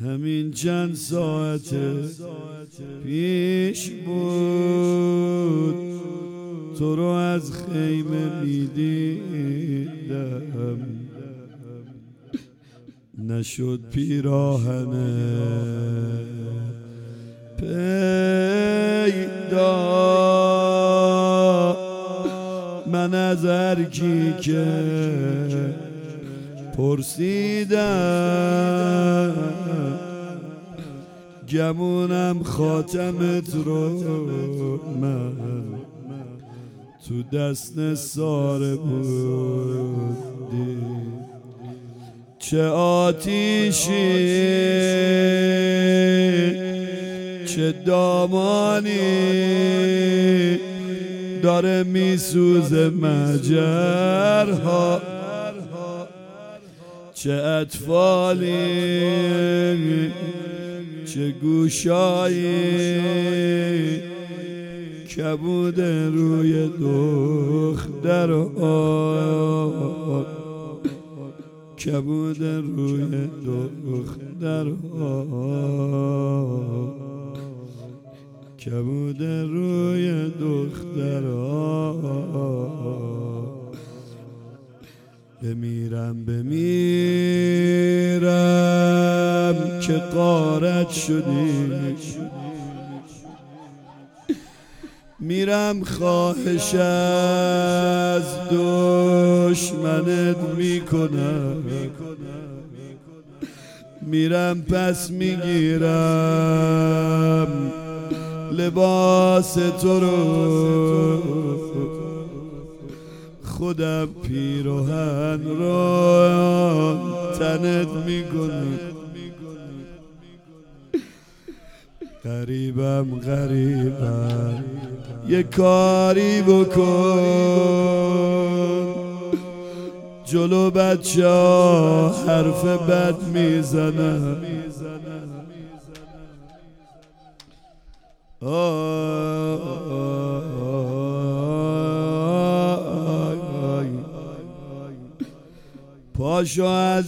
همین چند ساعت پیش بود تو رو از خیمه میدیدم، نشد پیراهنه پیدا. من از هر کی که پرسیدم گمونم خاتمت رو من تو دست ساره بودی. چه آتیشی چه دامانی داره میسوزه مجرها، چه اطفالی چه گوشایی کبود روی دخترها، کبود روی دخترها، کبود روی دخترها. بمیرم که غارت شدی، میرم خواهش از دشمنت میکنم، میرم پس میگیرم لباس تو رو، خودم پیراهن رو تنت میکنم. غریبم یه کاری بکن، جلو بچه ها حرف بد میزنم. پاشو از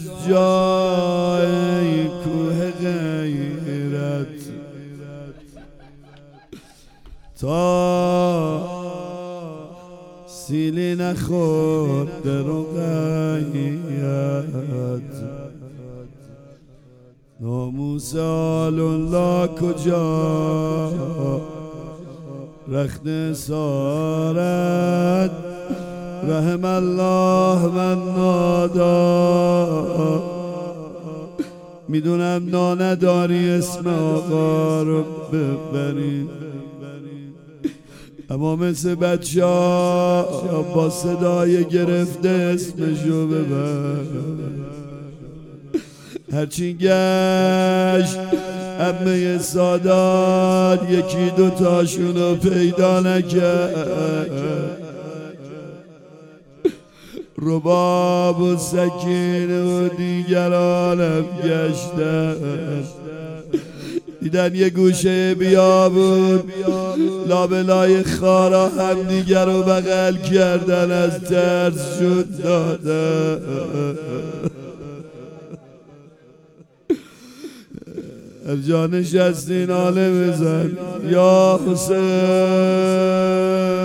جای کوه غیرت تا سیلی نخورد در غیرت. ناموس آل الله کجا رخت سارت، رحم الله من نادا. میدونم نداری اسم آقا رو ببری، اما مثل بچه ها با صدای گرفته اسمشو ببر. هرچی گشت عمه سادات یکی دوتاشونو پیدا نکرد، رباب و سکینه و دیگر عالم گشتن. دیدن یه گوشه بیابون لابلای خارا هم دیگر رو بغل کردن، از ترس شد دادن. از جا نشستین آله بزن یا حسین.